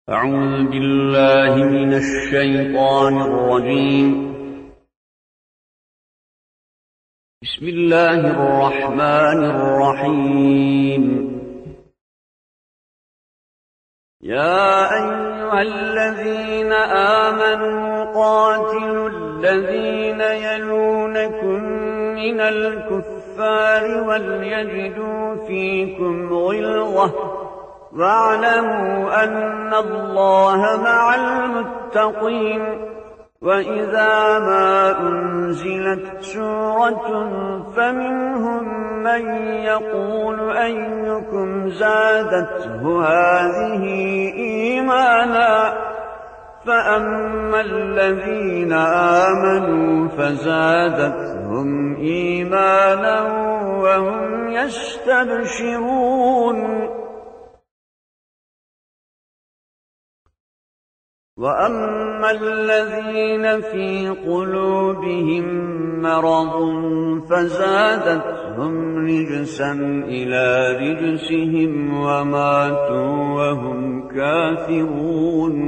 أعوذ بالله من الشيطان الرجيم. بسم الله الرحمن الرحيم. يا أيها الذين آمنوا قاتلوا الذين يلونكم من الكفار وليجدوا فيكم غلظة واعلموا أن الله مع المتقين. وإذا ما أنزلت سورة فمنهم من يقول أيكم زادته هذه إيمانا فأما الذين آمنوا فزادتهم إيمانا وهم يستبشرون. وأما الذين في قلوبهم مرض فزادتهم رجسا إلى رجسهم وماتوا وهم كافرون.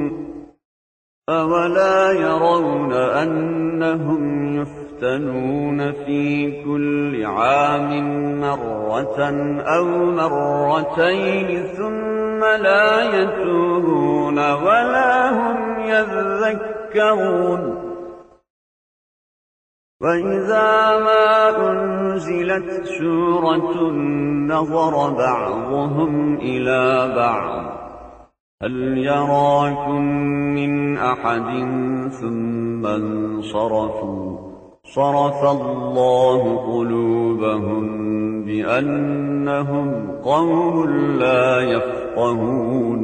أولا يرون أنهم يفتنون في كل عام مرة أو مرتين ثم لا يتوبون ولا هم يذكرون. وإذا ما أنزلت سورة نظر بعضهم إلى بعض هل يراكم من أحد ثم انصرفوا صرف الله قلوبهم بأنهم قوم لا يفقهون.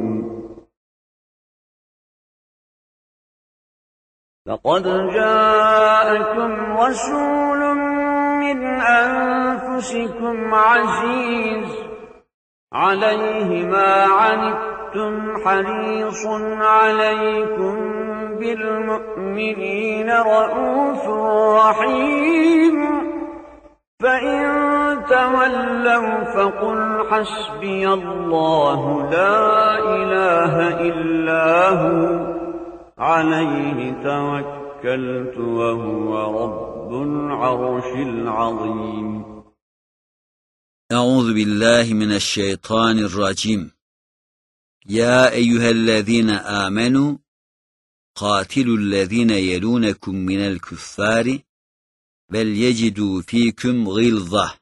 لقد جاءكم رسول من أنفسكم عزيز عليه ما عنتم حريص عليكم بالمؤمنين رءوف رحيم. فإن تولوا فقل حسبي الله لا إله إلا هو عليه توكلت وهو رب العرش العظيم. أعوذ بالله من الشيطان الرجيم. يا أيها الذين آمنوا قاتلوا الذين يلونكم من الكفار وليجدوا فيكم غلظة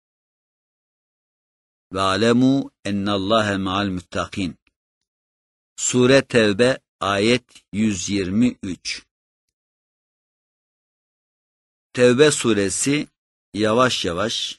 واعلموا أن الله مع المتقين. Sure Tevbe ayet 123. Tevbe suresi yavaş yavaş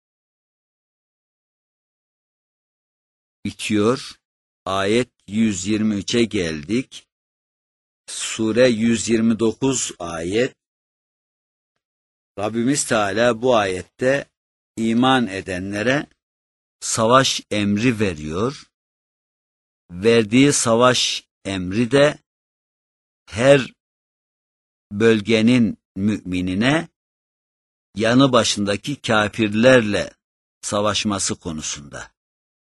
bitiyor. Ayet 123'e geldik. Sure 129 ayet. Rabbimiz Teala bu ayette iman edenlere savaş emri veriyor. Verdiği savaş emri de her bölgenin müminine yanı başındaki kafirlerle savaşması konusunda.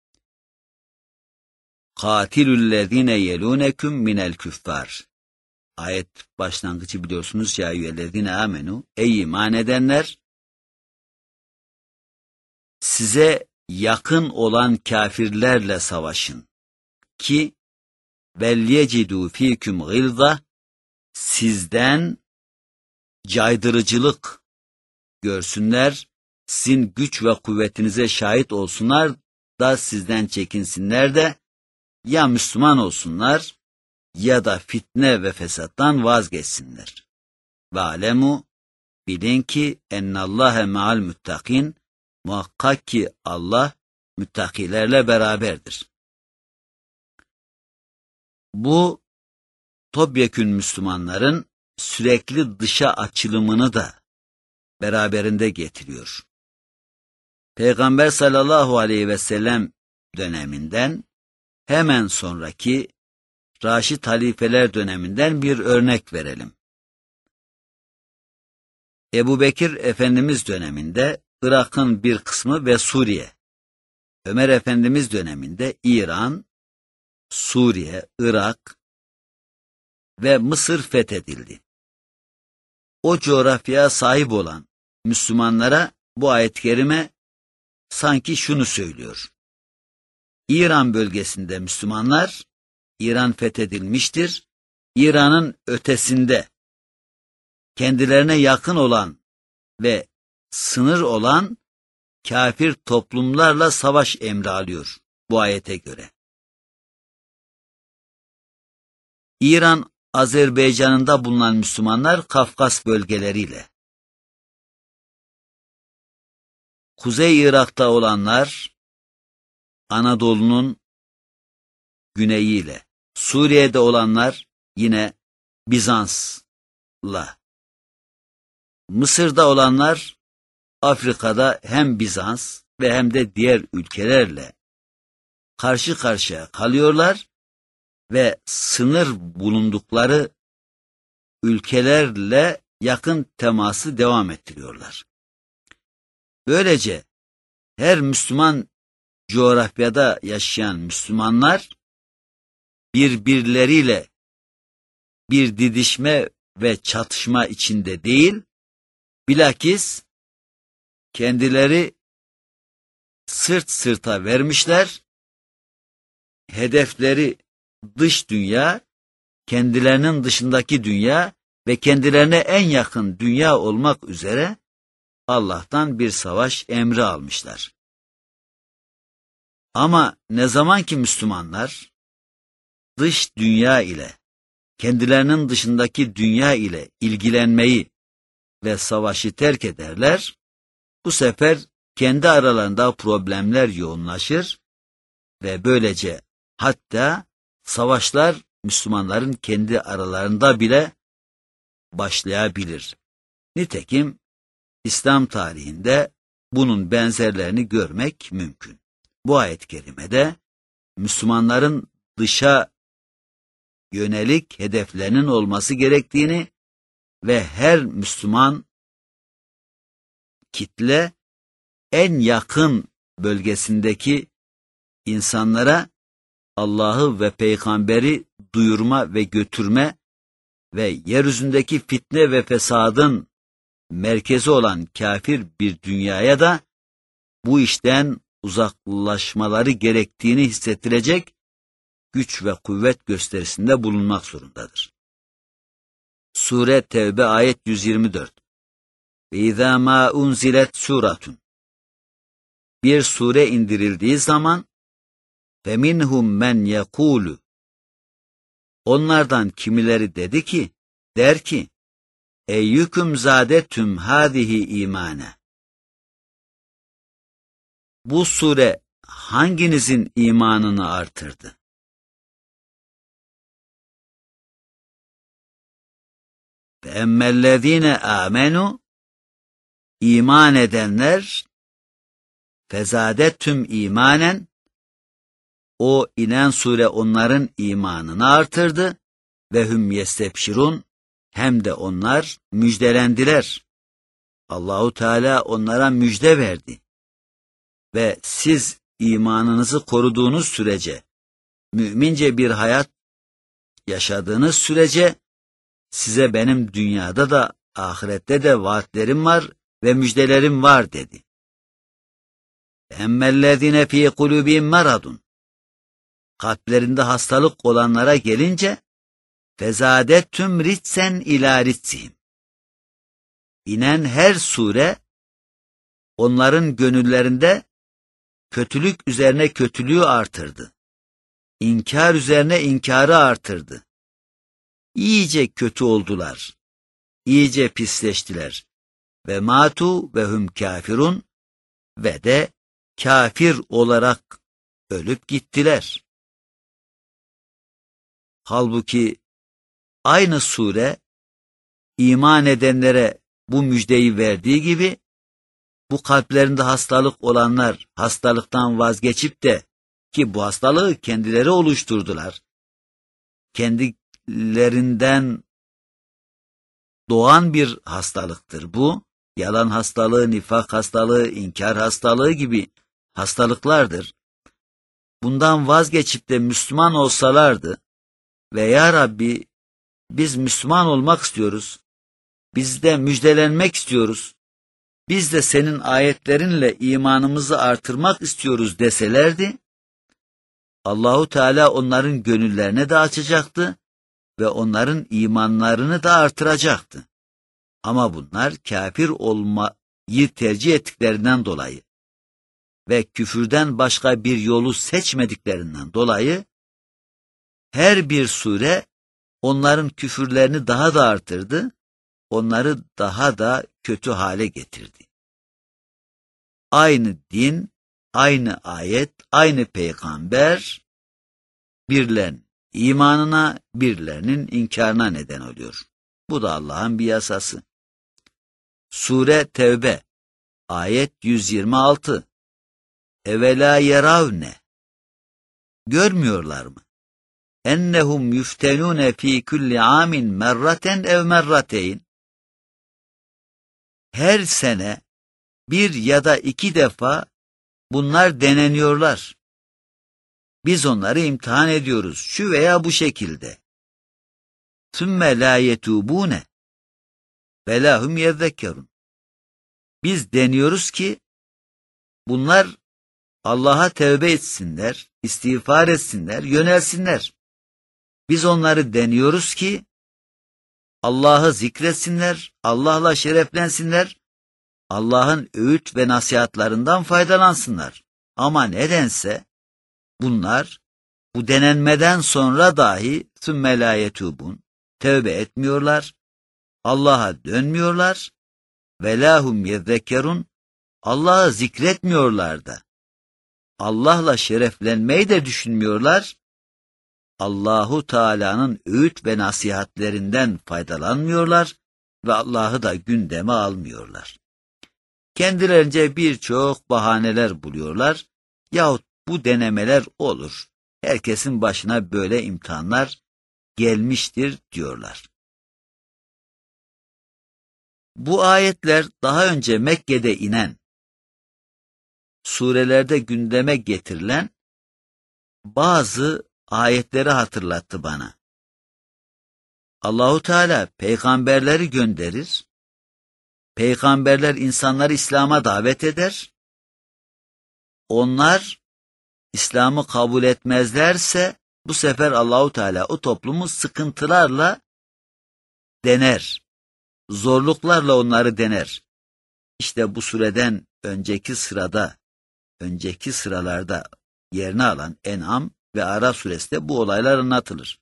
Katilüllezine yelunekum minel küffar. Ayet başlangıcı biliyorsunuz. Ya eyyühellezine amenu. Ey iman edenler, size yakın olan kafirlerle savaşın ki velyecidu fîküm gılza, sizden caydırıcılık görsünler, sizin güç ve kuvvetinize şahit olsunlar da sizden çekinsinler de ya Müslüman olsunlar ya da fitne ve fesattan vazgeçsinler. Ve alemu, bilin ki ennallâhe me'al muttakin, muhakkak ki Allah müttakilerle beraberdir. Bu topyekün Müslümanların sürekli dışa açılımını da beraberinde getiriyor. Peygamber sallallahu aleyhi ve sellem döneminden hemen sonraki Raşid halifeler döneminden bir örnek verelim. Ebu Bekir Efendimiz döneminde Irak'ın bir kısmı ve Suriye, Ömer Efendimiz döneminde İran, Suriye, Irak ve Mısır fethedildi. O coğrafyaya sahip olan Müslümanlara bu ayet-i kerime sanki şunu söylüyor. İran bölgesinde Müslümanlar, İran fethedilmiştir. İran'ın ötesinde kendilerine yakın olan ve sınır olan kafir toplumlarla savaş emri alıyor bu ayete göre. İran, Azerbaycan'ında bulunan Müslümanlar Kafkas bölgeleriyle, Kuzey Irak'ta olanlar Anadolu'nun güneyiyle, Suriye'de olanlar yine Bizans'la, Mısır'da olanlar Afrika'da hem Bizans ve hem de diğer ülkelerle karşı karşıya kalıyorlar ve sınır bulundukları ülkelerle yakın teması devam ettiriyorlar. Böylece her Müslüman coğrafyada yaşayan Müslümanlar birbirleriyle bir didişme ve çatışma içinde değil, bilakis kendileri sırt sırta vermişler, hedefleri dış dünya, kendilerinin dışındaki dünya ve kendilerine en yakın dünya olmak üzere Allah'tan bir savaş emri almışlar. Ama ne zaman ki Müslümanlar dış dünya ile, kendilerinin dışındaki dünya ile ilgilenmeyi ve savaşı terk ederler, bu sefer kendi aralarında problemler yoğunlaşır ve böylece hatta savaşlar Müslümanların kendi aralarında bile başlayabilir. Nitekim İslam tarihinde bunun benzerlerini görmek mümkün. Bu ayet-i kerimede Müslümanların dışa yönelik hedeflerinin olması gerektiğini ve her Müslüman kitle en yakın bölgesindeki insanlara Allah'ı ve peygamberi duyurma ve götürme ve yeryüzündeki fitne ve fesadın merkezi olan kafir bir dünyaya da bu işten uzaklaşmaları gerektiğini hissettirecek güç ve kuvvet gösterisinde bulunmak zorundadır. Sure Tevbe ayet 124. Ve izâ mâ unzilet suratun. Bir sure indirildiği zaman فَمِنْهُمْ مَنْ يَقُولُ. Onlardan kimileri der ki, eyyüküm zâdetüm hâzihi imâne. Bu sure hanginizin imanını artırdı? فَاَمَّا آمَنُوا. İman edenler fezâdetüm imanen. O inen sure onların imanını artırdı ve hüm yestebşirun, hem de onlar müjdelendiler. Allahu Teala onlara müjde verdi. Ve siz imanınızı koruduğunuz sürece, mümince bir hayat yaşadığınız sürece, size benim dünyada da ahirette de vaatlerim var ve müjdelerim var dedi. Emmellezine fî kulûbihim maradun. Kalplerinde hastalık olanlara gelince, fezâdettüm ritsen ilâ ritsihim. İnen her sure, onların gönüllerinde kötülük üzerine kötülüğü artırdı. İnkar üzerine inkarı artırdı. İyice kötü oldular. İyice pisleştiler. Ve matu ve hum kafirun, ve de kafir olarak ölüp gittiler. Halbuki aynı sure iman edenlere bu müjdeyi verdiği gibi, bu kalplerinde hastalık olanlar hastalıktan vazgeçip de, ki bu hastalığı kendileri oluşturdular, kendilerinden doğan bir hastalıktır bu, yalan hastalığı, nifak hastalığı, inkar hastalığı gibi hastalıklardır. bundan vazgeçip de Müslüman olsalardı ve ya Rabbi biz Müslüman olmak istiyoruz, biz de müjdelenmek istiyoruz, biz de senin ayetlerinle imanımızı artırmak istiyoruz deselerdi, Allahu Teala onların gönüllerine de açacaktı ve onların imanlarını da artıracaktı. Ama bunlar kafir olmayı tercih ettiklerinden dolayı ve küfürden başka bir yolu seçmediklerinden dolayı her bir sure onların küfürlerini daha da artırdı, onları daha da kötü hale getirdi. Aynı din, aynı ayet, aynı peygamber birilerinin imanına, birilerinin inkarına neden oluyor. Bu da Allah'ın bir yasası. Sure Tevbe, ayet 126. Evela yeravne. Görmüyorlar mı? Ennehum yuftenune fi kulli amin merraten ev merrateyn. Her sene bir ya da iki defa bunlar deneniyorlar. Biz onları imtihan ediyoruz şu veya bu şekilde. Sümme la yetubune ve lahum yezekkerun. Biz deniyoruz ki bunlar Allah'a tevbe etsinler, istiğfar etsinler, yönelsinler. Biz onları deniyoruz ki Allah'ı zikretsinler, Allah'la şereflensinler, Allah'ın öğüt ve nasihatlarından faydalansınlar. Ama nedense bunlar bu denenmeden sonra dahi sümme la yetubun, tevbe etmiyorlar, Allah'a dönmüyorlar ve lahum yezekkerun, Allah'ı zikretmiyorlar da. Allah'la şereflenmeyi de düşünmüyorlar. Allahu Teala'nın öğüt ve nasihatlerinden faydalanmıyorlar ve Allah'ı da gündeme almıyorlar. Kendilerince birçok bahaneler buluyorlar yahut bu denemeler olur. Herkesin başına böyle imtihanlar gelmiştir diyorlar. Bu ayetler daha önce Mekke'de inen, surelerde gündeme getirilen bazı ayetleri hatırlattı bana. Allahu Teala peygamberleri gönderir, peygamberler insanları İslam'a davet eder, onlar İslam'ı kabul etmezlerse bu sefer Allahu Teala o toplumu sıkıntılarla dener, zorluklarla onları dener. İşte bu sureden önceki sıralarda yerini alan En'am ve Araf suresinde bu olaylar anlatılır.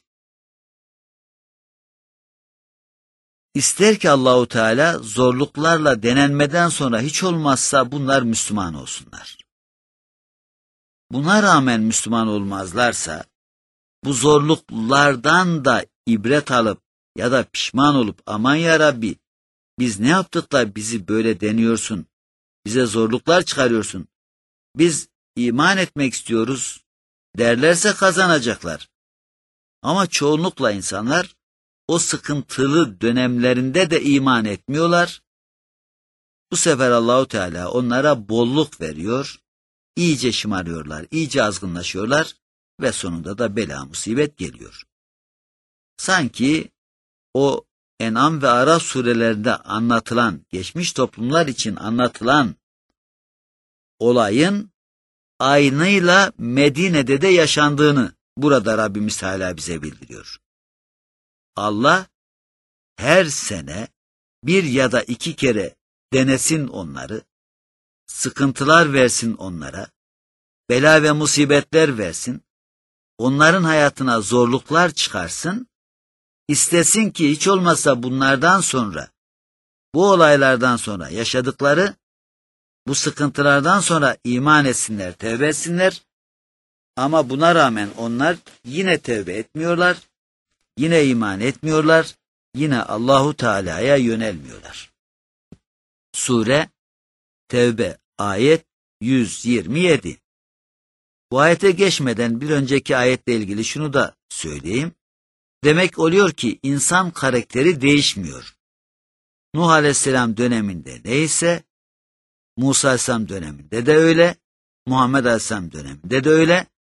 İster ki Allahu Teala zorluklarla denenmeden sonra hiç olmazsa bunlar Müslüman olsunlar. Buna rağmen Müslüman olmazlarsa, bu zorluklardan da ibret alıp ya da pişman olup aman ya Rabbi biz ne yaptık da bizi böyle deniyorsun, bize zorluklar çıkarıyorsun, biz iman etmek istiyoruz derlerse kazanacaklar. Ama çoğunlukla insanlar o sıkıntılı dönemlerinde de iman etmiyorlar. Bu sefer Allahu Teala onlara bolluk veriyor, iyice şımarıyorlar, iyice azgınlaşıyorlar ve sonunda da bela musibet geliyor. Sanki o En'am ve Araf surelerinde anlatılan, geçmiş toplumlar için anlatılan olayın aynıyla Medine'de de yaşandığını burada Rabbimiz Teala bize bildiriyor. Allah her sene bir ya da iki kere denesin onları, sıkıntılar versin onlara, bela ve musibetler versin, onların hayatına zorluklar çıkarsın, istesin ki hiç olmazsa bunlardan sonra, bu olaylardan sonra yaşadıkları, bu sıkıntılardan sonra iman etsinler, tevbe etsinler. Ama buna rağmen onlar yine tevbe etmiyorlar, yine iman etmiyorlar, yine Allahu Teala'ya yönelmiyorlar. Sure Tevbe ayet 127. Bu ayete geçmeden bir önceki ayetle ilgili şunu da söyleyeyim. Demek oluyor ki insan karakteri değişmiyor. Nuh Aleyhisselam döneminde neyse, Musa Aleyhisselam döneminde de öyle, Muhammed Aleyhisselam döneminde de öyle,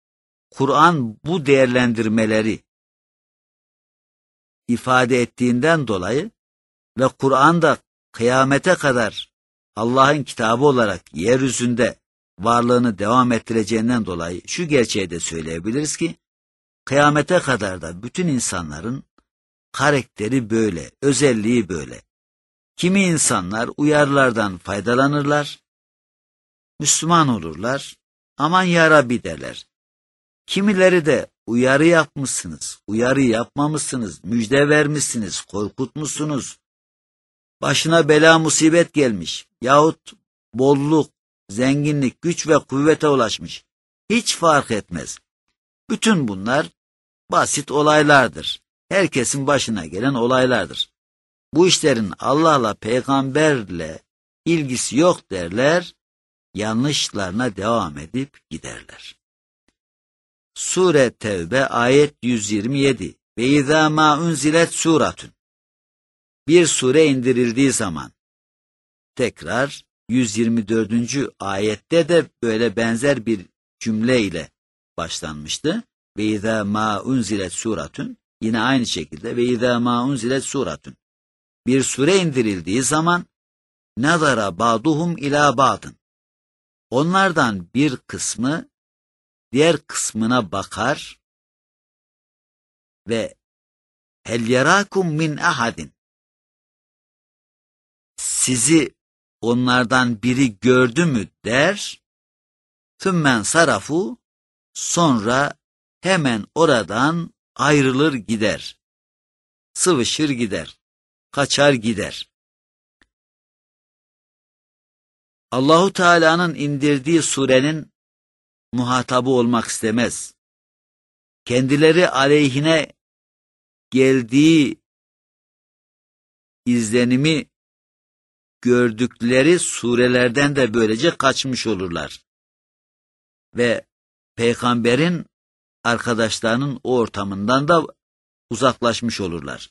Kur'an bu değerlendirmeleri ifade ettiğinden dolayı ve Kur'an'da kıyamete kadar Allah'ın kitabı olarak yeryüzünde varlığını devam ettireceğinden dolayı şu gerçeği de söyleyebiliriz ki, kıyamete kadar da bütün insanların karakteri böyle, özelliği böyle. Kimi insanlar uyarılardan faydalanırlar, Müslüman olurlar, aman ya Rabbi derler. Kimileri de uyarı yapmışsınız, uyarı yapmamışsınız, müjde vermişsiniz, korkutmuşsunuz, başına bela musibet gelmiş yahut bolluk, zenginlik, güç ve kuvvete ulaşmış. Hiç fark etmez. Bütün bunlar basit olaylardır. Herkesin başına gelen olaylardır. Bu işlerin Allah'la, peygamberle ilgisi yok derler, yanlışlarına devam edip giderler. Sure Tevbe ayet 127. Ve izâ mâ unzilet suratun. Bir sure indirildiği zaman, tekrar 124. ayette de böyle benzer bir cümle ile başlanmıştı. Ve izâ mâ unzilet suratun. Yine aynı şekilde ve izâ mâ unzilet suratun. Bir sure indirildiği zaman nazara ba'duhum ilâ ba'dın. Onlardan bir kısmı diğer kısmına bakar ve hel yarakum min ahadin. Sizi onlardan biri gördü mü der. Thummen sarafu, sonra hemen oradan ayrılır gider. Sıvışır gider. Kaçar gider. Allahu Teala'nın indirdiği surenin muhatabı olmak istemez. Kendileri aleyhine geldiği izlenimi gördükleri surelerden de böylece kaçmış olurlar. Ve peygamberin arkadaşlarının o ortamından da uzaklaşmış olurlar.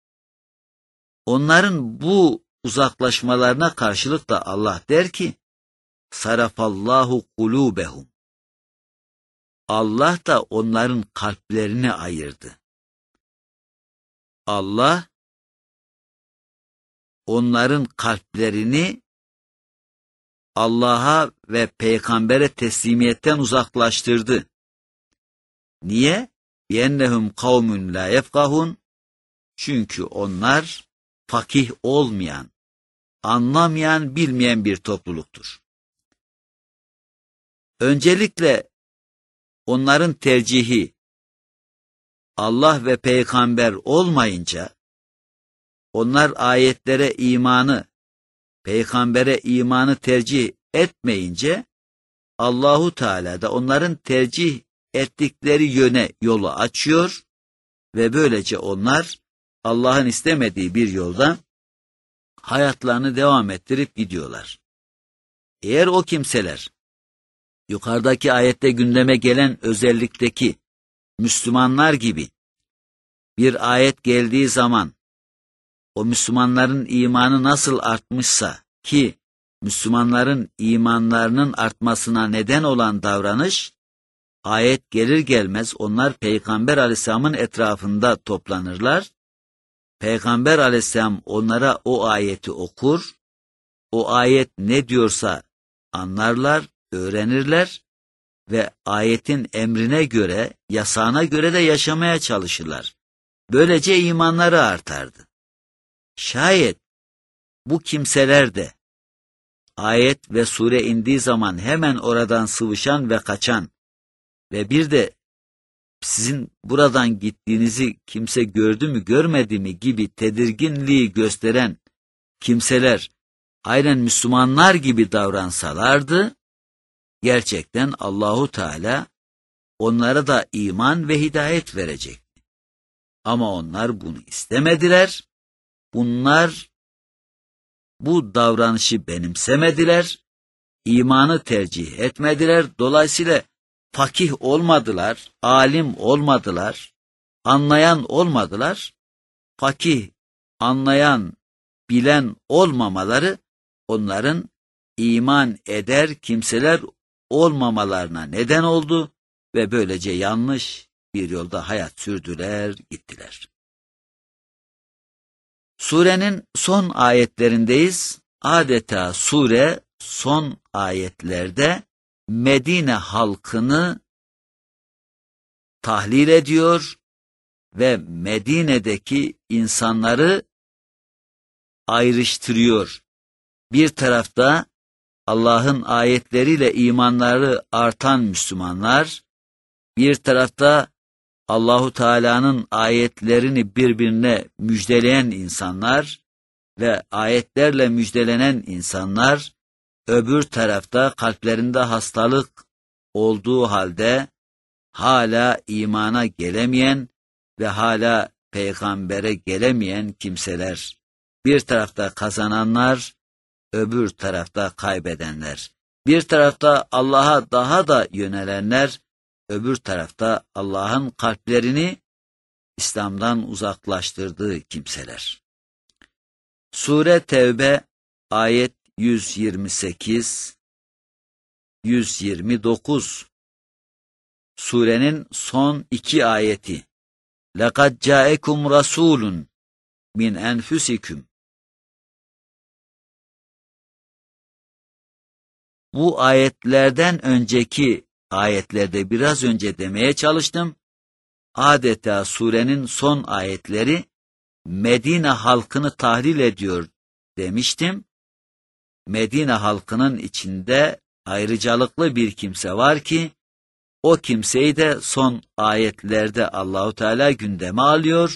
Onların bu uzaklaşmalarına karşılık da Allah der ki, sarafallahu kulubehum. Allah da onların kalplerini ayırdı. Allah onların kalplerini Allah'a ve peygambere teslimiyetten uzaklaştırdı. Niye? Yennehum kavmun la yefkahun. Çünkü onlar fakih olmayan, anlamayan, bilmeyen bir topluluktur. Öncelikle onların tercihi Allah ve peygamber olmayınca, onlar ayetlere imanı, peygambere imanı tercih etmeyince, Allahu Teala da onların tercih ettikleri yöne yolu açıyor ve böylece onlar Allah'ın istemediği bir yolda hayatlarını devam ettirip gidiyorlar. Eğer o kimseler yukarıdaki ayette gündeme gelen özellikteki Müslümanlar gibi bir ayet geldiği zaman o Müslümanların imanı nasıl artmışsa ki Müslümanların imanlarının artmasına neden olan davranış, ayet gelir gelmez onlar Peygamber Aleyhisselam'ın etrafında toplanırlar. Peygamber Aleyhisselam onlara o ayeti okur, o ayet ne diyorsa anlarlar, öğrenirler ve ayetin emrine göre, yasağına göre de yaşamaya çalışırlar. Böylece imanları artardı. Şayet bu kimseler de ayet ve sure indiği zaman hemen oradan sıvışan ve kaçan ve bir de sizin buradan gittiğinizi kimse gördü mü görmedi mi gibi tedirginliği gösteren kimseler aynen Müslümanlar gibi davransalardı, gerçekten Allahu Teala onlara da iman ve hidayet verecekti. Ama onlar bunu istemediler. Bunlar bu davranışı benimsemediler, imanı tercih etmediler. Dolayısıyla fakih olmadılar, alim olmadılar, anlayan olmadılar. Fakih, anlayan, bilen olmamaları onların iman eder kimseler olmamalarına neden oldu ve böylece yanlış bir yolda hayat sürdüler, gittiler. Surenin son ayetlerindeyiz. Adeta sure son ayetlerde Medine halkını tahlil ediyor ve Medine'deki insanları ayrıştırıyor. Bir tarafta Allah'ın ayetleriyle imanları artan Müslümanlar, bir tarafta Allahu Teala'nın ayetlerini birbirine müjdeleyen insanlar ve ayetlerle müjdelenen insanlar, öbür tarafta kalplerinde hastalık olduğu halde hala imana gelemeyen ve hala peygambere gelemeyen kimseler. Bir tarafta kazananlar, öbür tarafta kaybedenler. Bir tarafta Allah'a daha da yönelenler, öbür tarafta Allah'ın kalplerini İslam'dan uzaklaştırdığı kimseler. Sure Tevbe ayet 128, 129. Surenin son iki ayeti. لَقَدْ جَاءَكُمْ رَسُولٌ مِنْ أَنْفُسِكُمْ. Bu ayetlerden önceki ayetlerde biraz önce demeye çalıştım. Adeta surenin son ayetleri Medine halkını tahlil ediyor demiştim. Medine halkının içinde ayrıcalıklı bir kimse var ki, o kimseyi de son ayetlerde Allahu Teala gündeme alıyor.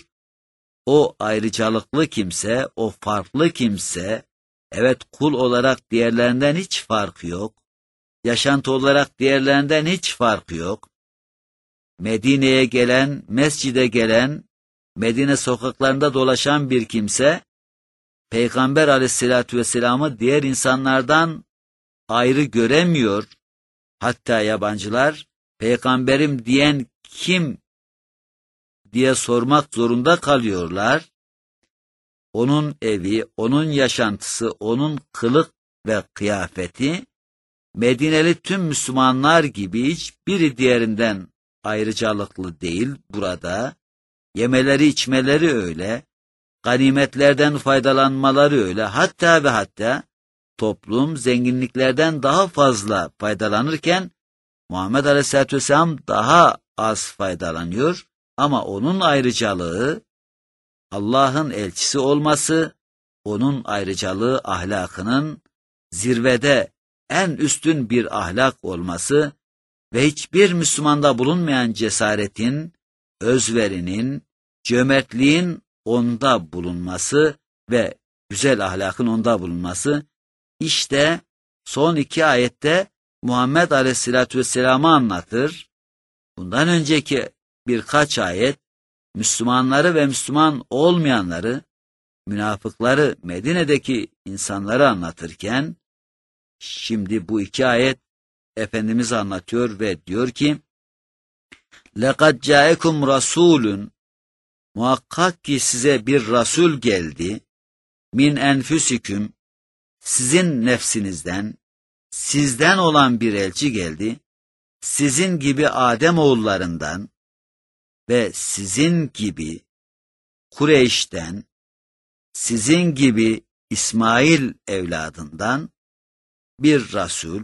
O ayrıcalıklı kimse, o farklı kimse, evet kul olarak diğerlerinden hiç farkı yok. Yaşantı olarak diğerlerinden hiç farkı yok. Medine'ye gelen, mescide gelen, Medine sokaklarında dolaşan bir kimse, Peygamber Aleyhisselatü Vesselam'ı diğer insanlardan ayrı göremiyor. Hatta yabancılar, Peygamberim diyen kim diye sormak zorunda kalıyorlar. Onun evi, onun yaşantısı, onun kılık ve kıyafeti, Medineli tüm Müslümanlar gibi hiçbiri diğerinden ayrıcalıklı değil burada. Yemeleri içmeleri öyle, ganimetlerden faydalanmaları öyle, hatta ve hatta toplum zenginliklerden daha fazla faydalanırken Muhammed Aleyhisselatü Vesselam daha az faydalanıyor ama onun ayrıcalığı Allah'ın elçisi olması, onun ayrıcalığı ahlakının zirvede en üstün bir ahlak olması ve hiçbir Müslümanda bulunmayan cesaretin, özverinin, cömertliğin onda bulunması ve güzel ahlakın onda bulunması, işte son iki ayette Muhammed Aleyhisselatü Vesselam'ı anlatır. Bundan önceki birkaç ayet Müslümanları ve Müslüman olmayanları, münafıkları, Medine'deki insanları anlatırken, şimdi bu iki ayet Efendimiz anlatıyor ve diyor ki, لَقَدْ جَاءَكُمْ رَسُولٌ. Muhakkak ki size bir Resul geldi, min enfüsiküm, sizin nefsinizden, sizden olan bir elçi geldi, sizin gibi Adem oğullarından ve sizin gibi Kureyş'ten, sizin gibi İsmail evladından bir Resul,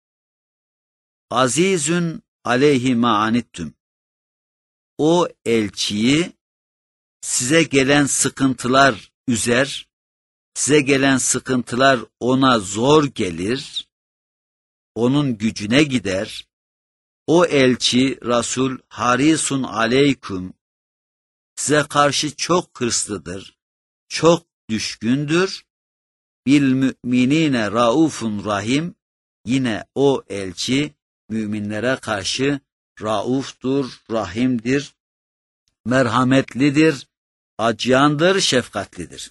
azizün aleyhi ma anittüm. O elçiyi size gelen sıkıntılar üzer, size gelen sıkıntılar ona zor gelir, onun gücüne gider. O elçi, Resul, harisun aleyküm, size karşı çok hırslıdır, çok düşkündür. Bil müminine raufun rahim, yine o elçi müminlere karşı rauftur, rahimdir, merhametlidir, acıyandır, şefkatlidir.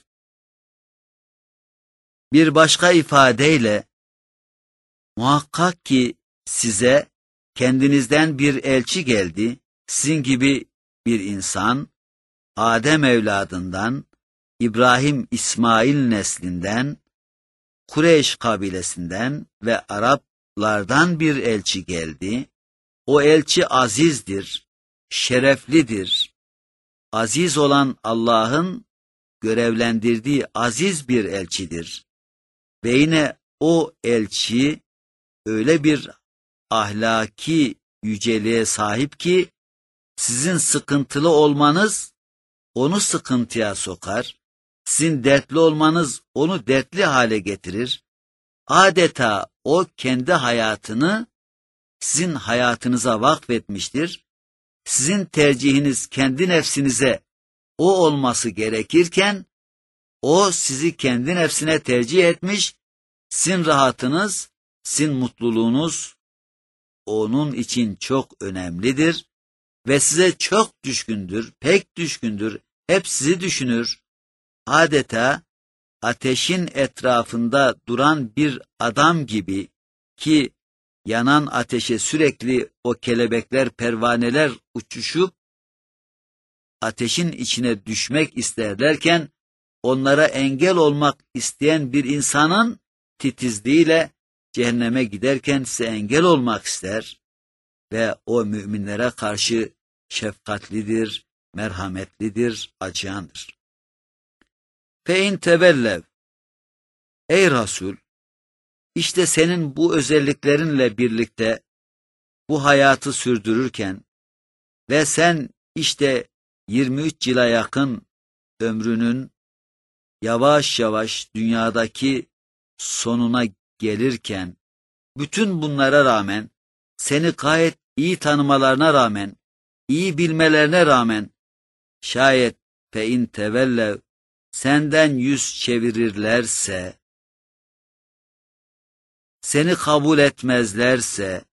Bir başka ifadeyle, muhakkak ki size kendinizden bir elçi geldi, sizin gibi bir insan, Adem evladından, İbrahim İsmail neslinden, Kureyş kabilesinden ve Araplardan bir elçi geldi. O elçi azizdir, şereflidir. Aziz olan Allah'ın görevlendirdiği aziz bir elçidir. Ve yine o elçi öyle bir ahlaki yüceliğe sahip ki sizin sıkıntılı olmanız onu sıkıntıya sokar, sizin dertli olmanız onu dertli hale getirir. Adeta o kendi hayatını sizin hayatınıza vakfetmiştir. Sizin tercihiniz kendi nefsinize o olması gerekirken, o sizi kendi nefsine tercih etmiş, sizin rahatınız, sizin mutluluğunuz onun için çok önemlidir ve size çok düşkündür, pek düşkündür, hep sizi düşünür. Adeta ateşin etrafında duran bir adam gibi ki yanan ateşe sürekli o kelebekler, pervaneler uçuşup ateşin içine düşmek isterlerken onlara engel olmak isteyen bir insanın titizliğiyle cehenneme giderken size engel olmak ister ve o müminlere karşı şefkatlidir, merhametlidir, acıyandır. Fe-in tevellev, ey Resul, işte senin bu özelliklerinle birlikte bu hayatı sürdürürken ve sen işte 23 yıla yakın ömrünün yavaş yavaş dünyadaki sonuna gelirken, bütün bunlara rağmen, seni gayet iyi tanımalarına rağmen, iyi bilmelerine rağmen, şayet fe-in tevellev, senden yüz çevirirlerse, seni kabul etmezlerse,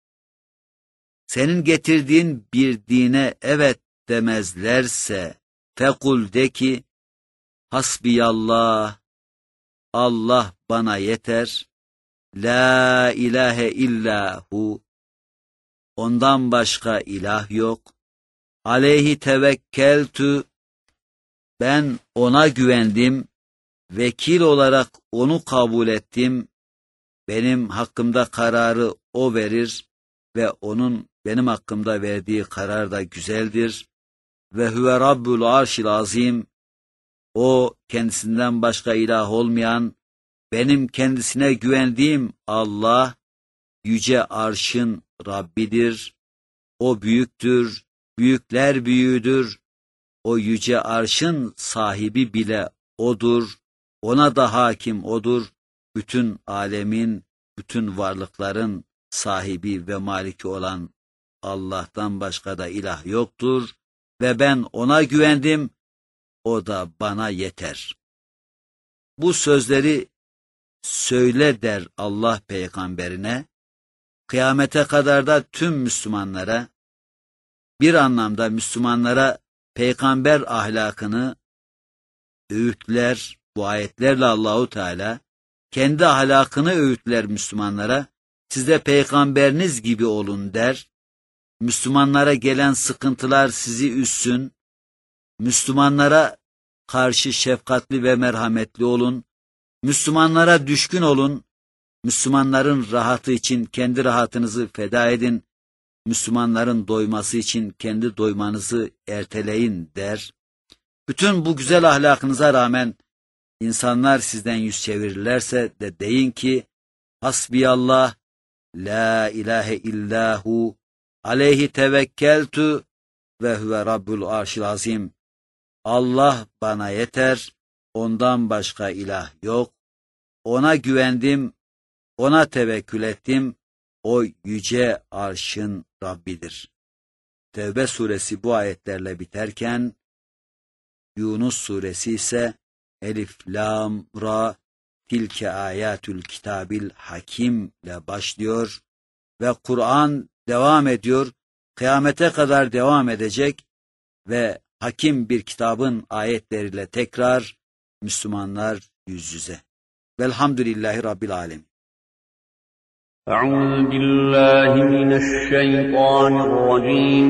senin getirdiğin bir dine evet demezlerse, fekul de ki, hasbiyallah, Allah bana yeter, la ilahe illahu, ondan başka ilah yok, aleyhi tevekkeltü, ben ona güvendim, vekil olarak onu kabul ettim, benim hakkımda kararı o verir ve onun benim hakkımda verdiği karar da güzeldir. Ve huve rabbul arşil azim, o kendisinden başka ilah olmayan, benim kendisine güvendiğim Allah, yüce arşın Rabbidir. O büyüktür, büyükler büyüğüdür. O yüce arşın sahibi bile O'dur. Ona da hakim O'dur. Bütün alemin, bütün varlıkların sahibi ve maliki olan Allah'tan başka da ilah yoktur. Ve ben O'na güvendim, O da bana yeter. Bu sözleri söyle der Allah peygamberine, kıyamete kadar da tüm Müslümanlara, bir anlamda Müslümanlara peygamber ahlakını öğütler, bu ayetlerle Allahu Teala kendi ahlakını öğütler Müslümanlara, siz de peygamberiniz gibi olun der. Müslümanlara gelen sıkıntılar sizi üzsün, Müslümanlara karşı şefkatli ve merhametli olun, Müslümanlara düşkün olun, Müslümanların rahatı için kendi rahatınızı feda edin, Müslümanların doyması için kendi doymanızı erteleyin der. Bütün bu güzel ahlakınıza rağmen insanlar sizden yüz çevirirlerse de deyin ki, hasbiyallah, la ilahe illahu, aleyhi tevekkeltü ve huve rabbul arşil azim. Allah bana yeter, ondan başka ilah yok. Ona güvendim, ona tevekkül ettim. O yüce arşın Rabbidir. Tevbe suresi bu ayetlerle biterken, Yunus suresi ise Elif, Lam, Ra, tilke ayatül kitabil hakim ile başlıyor ve Kur'an devam ediyor, kıyamete kadar devam edecek ve hakim bir kitabın ayetleriyle tekrar Müslümanlar yüz yüze. Velhamdülillahi Rabbil alemin. أعوذ بالله من الشيطان الرجيم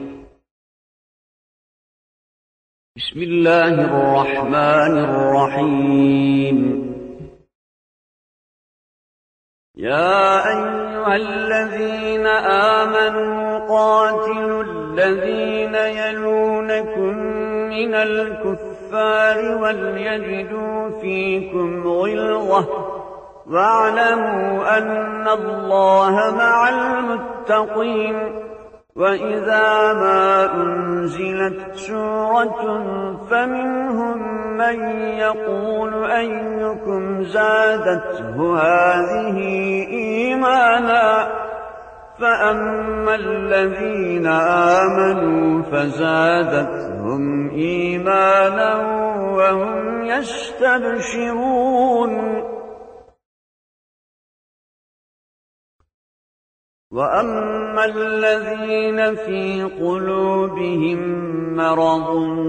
بسم الله الرحمن الرحيم يا أيها الذين آمنوا قاتلوا الذين يلونكم من الكفار وليجدوا فيكم غلظة واعلموا أن الله مع المتقين وإذا ما أنزلت سورة فمنهم من يقول أيكم زادته هذه إيمانا فأما الذين آمنوا فزادتهم إيمانا وهم يستبشرون وأما الذين في قلوبهم مرض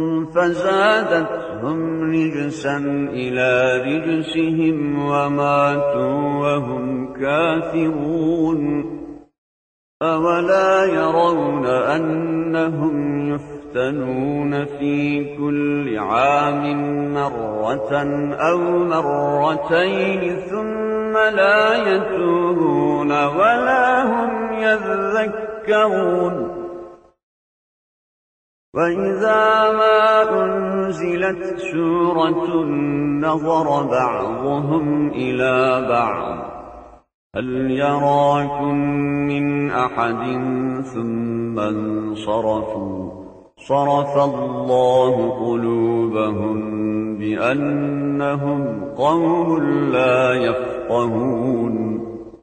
فزادتهم رجسا إلى رجسهم وماتوا وهم كافرون أولا يرون أنهم يفتنون في كل عام مرة أو مرتين ثم لا يتوبون ولا هم يذكرون وإذا ما أنزلت سورة نظر بعضهم إلى بعض هل يراكم من أحد ثم انصرفوا صرف الله قلوبهم بأنهم قوم لا يفقهون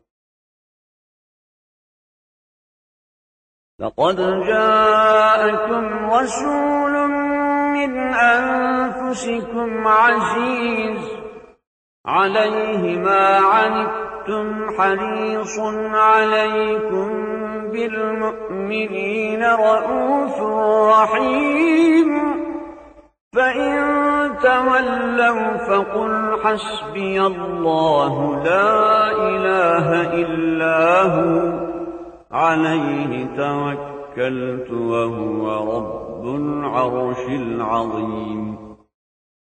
لقد جاءكم رسول من أنفسكم عزيز عليه ما عنتم حريص عليكم بالمؤمنين رءوف رحيم فإن تولوا فقل حسبي الله لا إله إلا هو عليه توكلت وهو رب العرش العظيم